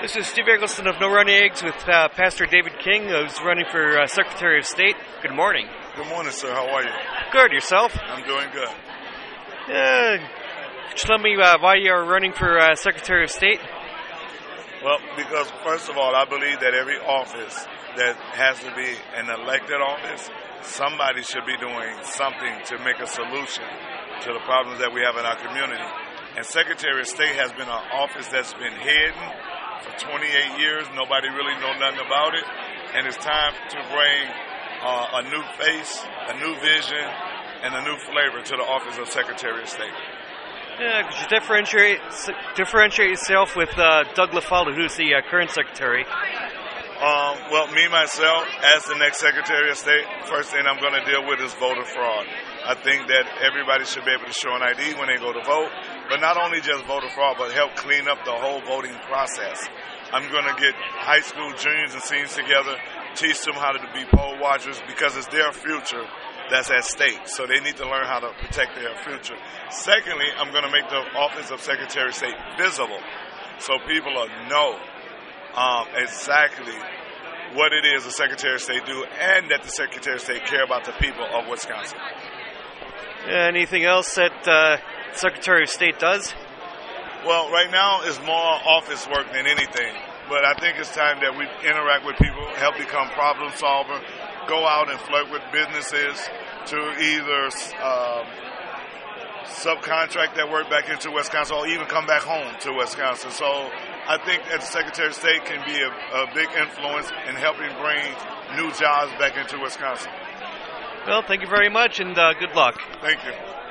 This is Steve Eggleston of No Run Eggs with Pastor David King, who's running for Secretary of State. Good morning. Good morning, sir. How are you? Good. Yourself? I'm doing good. Could you tell me why you're running for Secretary of State? Well, because first of all, I believe that every office that has to be an elected office, somebody should be doing something to make a solution to the problems that we have in our community. And Secretary of State has been an office that's been hidden for 28 years. Nobody really know nothing about it. And it's time to bring a new face, a new vision, and a new flavor to the office of Secretary of State. Could you differentiate yourself with Doug LaFalda, who's the current secretary? Well, me, myself, as the next Secretary of State, first thing I'm going to deal with is voter fraud. I think that everybody should be able to show an ID when they go to vote, but not only just voter fraud, but help clean up the whole voting process. I'm going to get high school juniors and seniors together, teach them how to be poll watchers, because it's their future that's at stake. So they need to learn how to protect their future. Secondly, I'm going to make the office of Secretary of State visible so people will know exactly what it is the Secretary of State do, and that the Secretary of State care about the people of Wisconsin. Anything else that Secretary of State does? Well, right now it's more office work than anything, but I think it's time that we interact with people, help become problem solver, go out and flirt with businesses to either subcontract that work back into Wisconsin or even come back home to Wisconsin. So I think that the Secretary of State can be a big influence in helping bring new jobs back into Wisconsin. Well, thank you very much, and good luck. Thank you.